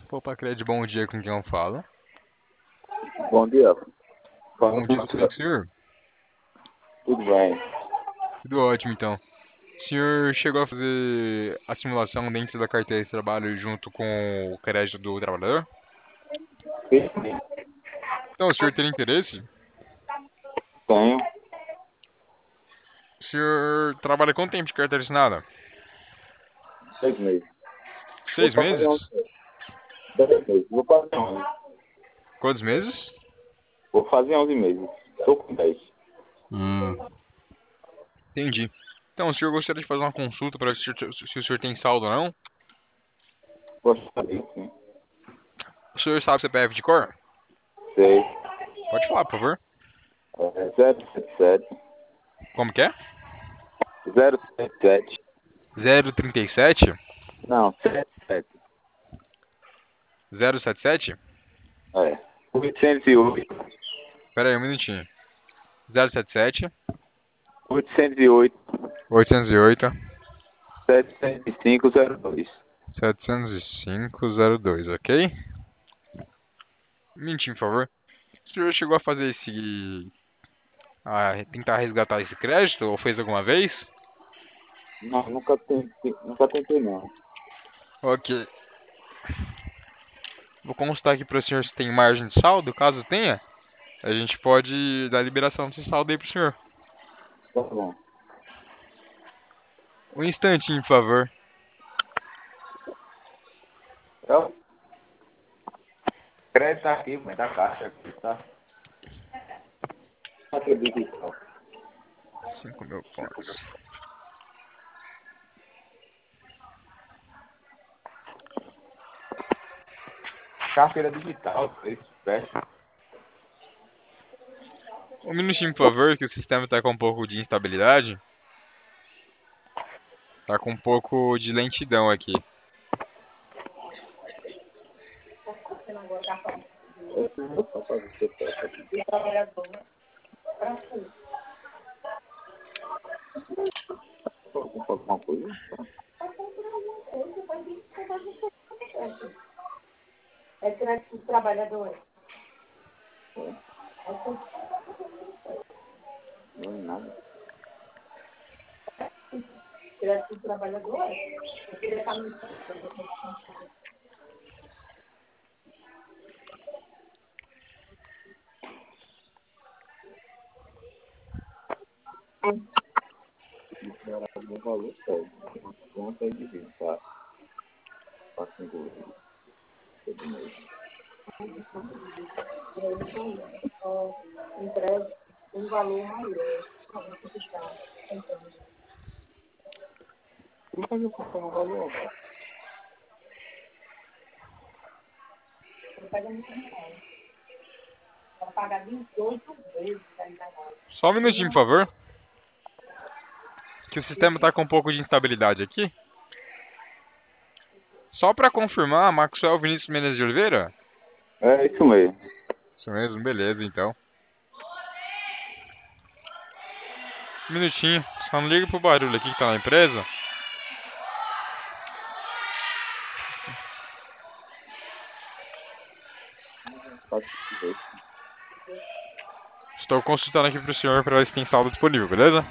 Opa, Cred, bom dia, com quem eu falo? Bom dia. Bom Fala com dia, tudo bem você. com o senhor? Tudo bem? Tudo ótimo, então. O senhor chegou a fazer a simulação dentro da carteira de trabalho junto com o crédito do trabalhador? Sim, Então, o senhor tem interesse? tenho O senhor trabalha quanto tempo de carteira assinada? 6 meses. Vou Seis fazer meses? 10 meses. Vou fazer 11. Quantos meses? Vou fazer 11 meses. Estou com 10. Hum, entendi. Então, o senhor gostaria de fazer uma consulta para ver se o senhor tem saldo ou não? Gostaria, sim. O senhor sabe CPF de cor? Sei. Pode falar, por favor. 077. Como que é? 077. 037? Não, 77. 077? É. 808. Pera aí, um minutinho. 077? 808. 808? 7502. 705,02, ok? Um minutinho, por favor. O senhor chegou a fazer esse. A tentar resgatar esse crédito ou fez alguma vez? Não, nunca tentei não. Ok. Vou constar aqui para o senhor se tem margem de saldo. Caso tenha, a gente pode dar liberação desse saldo aí pro senhor. Tá bom. Um instantinho, por favor. É, crédito tá aqui, mas da caixa aqui, tá? Digital. 5.000 pontos. Carteira digital, isso, fecha. Um minutinho, por favor, que o sistema está com um pouco de instabilidade. Tá com um pouco de lentidão aqui. Alguma coisa? É crédito dos trabalhadores. Não é nada. Crédito dos trabalhadores. Eu queria estar no Era algum valor sério. Conta e divide, tá? Para 5 vezes. Todo mês. entrega um valor maior. Por que eu compro um valor? Eu pego muito real. Para pagar 28 vezes ainda mais. Só um minutinho, por favor. Que o sistema está com um pouco de instabilidade aqui. Só para confirmar, Maxwell Vinícius Menezes de Oliveira? É isso mesmo. Isso mesmo, beleza, então. Um minutinho, só não liga pro barulho aqui que tá na empresa. Pode ver. Estou consultando aqui pro senhor para ver se tem saldo disponível, beleza?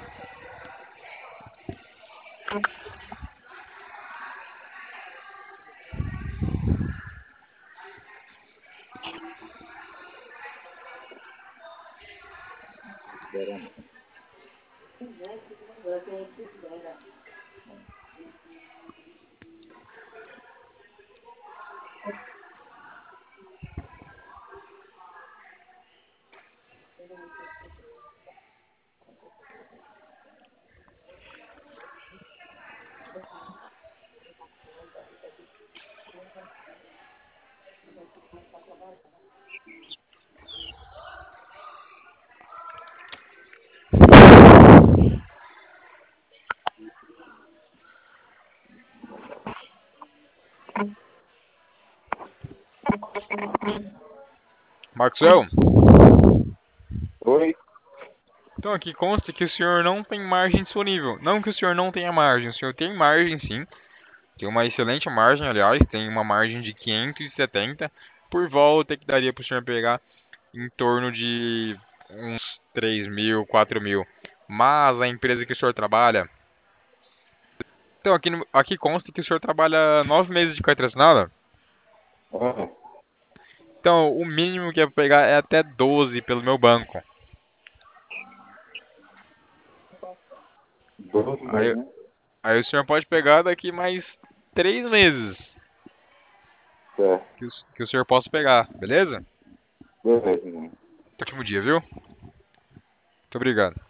Maxwell, Oi? então aqui consta que o senhor não tem margem disponível. Não que o senhor não tenha margem, o senhor tem margem sim. Tem uma excelente margem, aliás, tem uma margem de 570 por volta que daria para o senhor pegar em torno de uns 3 mil, 4 mil. Mas a empresa que o senhor trabalha. Então, aqui consta que o senhor trabalha 9 meses de carteira assinada. Ah, Então, o mínimo que é pra pegar é até 12 pelo meu banco. 12 Aí, meses, né? aí o senhor pode pegar daqui mais 3 meses Certo. que o senhor possa pegar, beleza? Beleza, mano. Ótimo dia, viu? Muito obrigado.